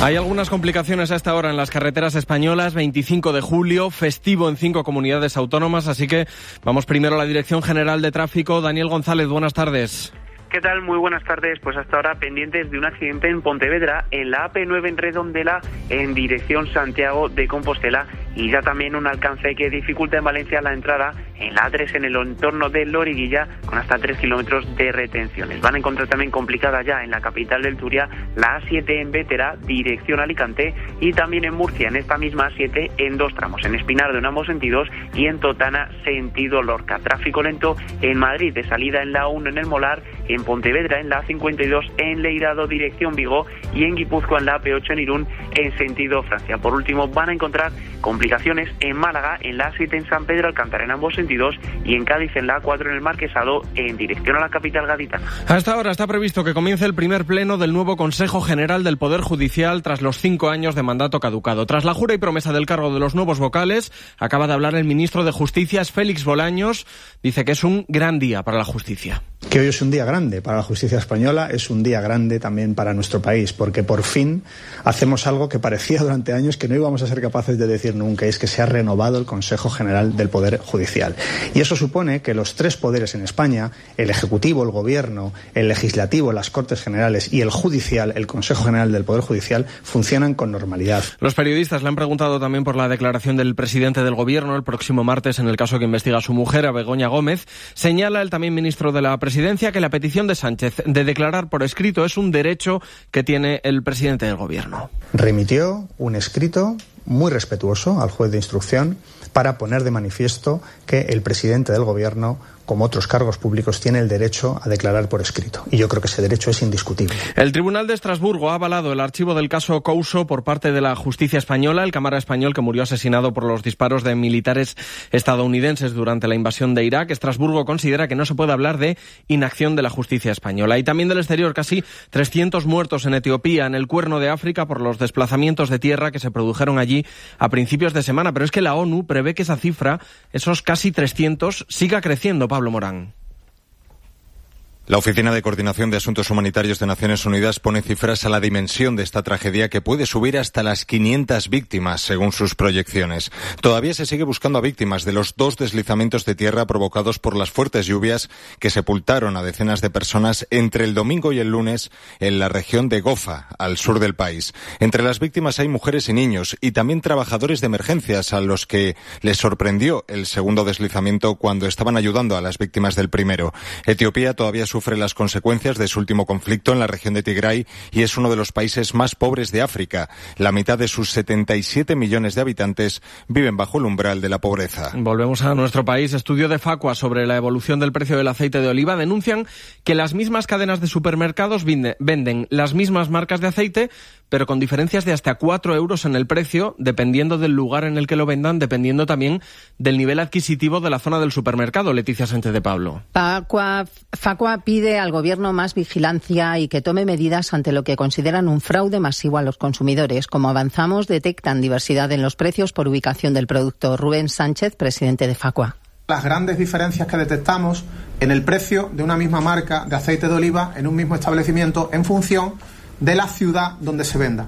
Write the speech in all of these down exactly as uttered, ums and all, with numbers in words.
Hay algunas complicaciones a esta hora en las carreteras españolas, veinticinco de julio, festivo en cinco comunidades autónomas, así que vamos primero a la Dirección General de Tráfico. Daniel González, buenas tardes. ¿Qué tal? Muy buenas tardes. Pues hasta ahora pendientes de un accidente en Pontevedra, en la A P nueve en Redondela, en dirección Santiago de Compostela, y ya también un alcance que dificulta en Valencia la entrada en la A tres en el entorno de Loriguilla, con hasta tres kilómetros de retenciones. Van a encontrar también complicada ya en la capital del Turia la A siete en Bétera, dirección Alicante, y también en Murcia, en esta misma A siete, en dos tramos, en Espinardo en ambos sentidos y en Totana, sentido Lorca. Tráfico lento en Madrid, de salida en la A uno en el Molar, en Pontevedra en la A cincuenta y dos en Leirado, dirección Vigo, y en Guipúzcoa en la A P ocho en Irún, en sentido Francia. Por último, van a encontrar complicaciones en Málaga, en la A siete en San Pedro Alcántara en ambos sentidos, y en Cádiz en la A cuatro en el Marquesado, en dirección a la capital gaditana. Hasta ahora está previsto que comience el primer pleno del nuevo Consejo General del Poder Judicial tras los cinco años de mandato caducado. Tras la jura y promesa del cargo de los nuevos vocales, acaba de hablar el ministro de Justicia, Félix Bolaños. Dice que es un gran día para la justicia. Que hoy es un día grande para la justicia española, es un día grande también para nuestro país, porque por fin hacemos algo que parecía durante años que no íbamos a ser capaces de decir nunca, y es que se ha renovado el Consejo General del Poder Judicial. Y eso supone que los tres poderes en España, el Ejecutivo, el Gobierno, el Legislativo, las Cortes Generales y el Judicial, el Consejo General del Poder Judicial, funcionan con normalidad. Los periodistas le han preguntado también por la declaración del presidente del Gobierno el próximo martes en el caso que investiga a su mujer, a Begoña Gómez. Señala el también ministro de la Presidencia que la petición de Sánchez de declarar por escrito es un derecho que tiene el presidente del Gobierno. Remitió un escrito muy respetuoso al juez de instrucción para poner de manifiesto que el presidente del Gobierno, como otros cargos públicos, tiene el derecho a declarar por escrito. Y yo creo que ese derecho es indiscutible. El Tribunal de Estrasburgo ha avalado el archivo del caso Couso por parte de la justicia española. El cámara español que murió asesinado por los disparos de militares estadounidenses durante la invasión de Irak. Estrasburgo considera que no se puede hablar de inacción de la justicia española. Y también del exterior, casi trescientos muertos en Etiopía, en el Cuerno de África, por los desplazamientos de tierra que se produjeron allí a principios de semana. Pero es que la ONU prevé que esa cifra, esos casi trescientos, siga creciendo. Pablo Morán. La Oficina de Coordinación de Asuntos Humanitarios de Naciones Unidas pone cifras a la dimensión de esta tragedia, que puede subir hasta las quinientas víctimas, según sus proyecciones. Todavía se sigue buscando a víctimas de los dos deslizamientos de tierra provocados por las fuertes lluvias que sepultaron a decenas de personas entre el domingo y el lunes en la región de Gofa, al sur del país. Entre las víctimas hay mujeres y niños, y también trabajadores de emergencias a los que les sorprendió el segundo deslizamiento cuando estaban ayudando a las víctimas del primero. Etiopía todavía sufre las consecuencias de su último conflicto en la región de Tigray y es uno de los países más pobres de África. La mitad de sus setenta y siete millones de habitantes viven bajo el umbral de la pobreza. Volvemos a nuestro país. Estudio de Facua sobre la evolución del precio del aceite de oliva denuncian que las mismas cadenas de supermercados venden las mismas marcas de aceite, pero con diferencias de hasta cuatro euros en el precio, dependiendo del lugar en el que lo vendan, dependiendo también del nivel adquisitivo de la zona del supermercado. Leticia Sánchez de Pablo. Facua, Facua pide al Gobierno más vigilancia y que tome medidas ante lo que consideran un fraude masivo a los consumidores. Como avanzamos, detectan diversidad en los precios por ubicación del producto. Rubén Sánchez, presidente de Facua. Las grandes diferencias que detectamos en el precio de una misma marca de aceite de oliva en un mismo establecimiento en función de la ciudad donde se venda.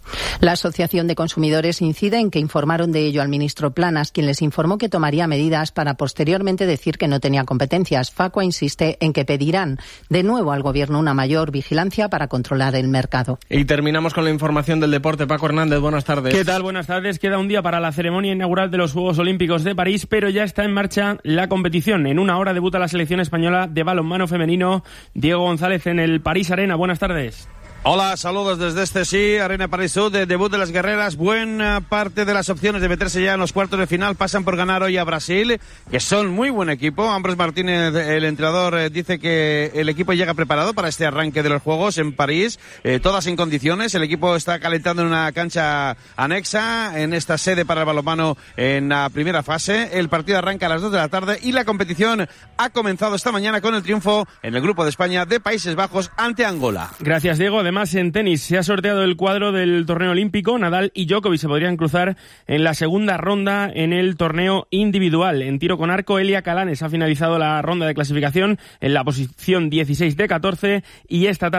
La Asociación de Consumidores incide en que informaron de ello al ministro Planas, quien les informó que tomaría medidas para posteriormente decir que no tenía competencias. Facua insiste en que pedirán de nuevo al Gobierno una mayor vigilancia para controlar el mercado. Y terminamos con la información del deporte. Paco Hernández, buenas tardes. ¿Qué tal? Buenas tardes. Queda un día para la ceremonia inaugural de los Juegos Olímpicos de París, pero ya está en marcha la competición. En una hora debuta la selección española de balonmano femenino. Diego González en el París Arena. Buenas tardes. Hola, saludos desde este sí, Arena París Sud, de debut de las guerreras. Buena parte de las opciones de meterse ya en los cuartos de final pasan por ganar hoy a Brasil, que son muy buen equipo. Ambros Martínez, el entrenador, dice que el equipo llega preparado para este arranque de los Juegos en París, eh, todas en condiciones. El equipo está calentando en una cancha anexa en esta sede para el balonmano en la primera fase. El partido arranca a las dos de la tarde y la competición ha comenzado esta mañana con el triunfo en el Grupo de España de Países Bajos ante Angola. Gracias, Diego. Además, en tenis se ha sorteado el cuadro del torneo olímpico. Nadal y Djokovic se podrían cruzar en la segunda ronda en el torneo individual. En tiro con arco, Elia Calanes ha finalizado la ronda de clasificación en la posición dieciséis de catorce y esta tarde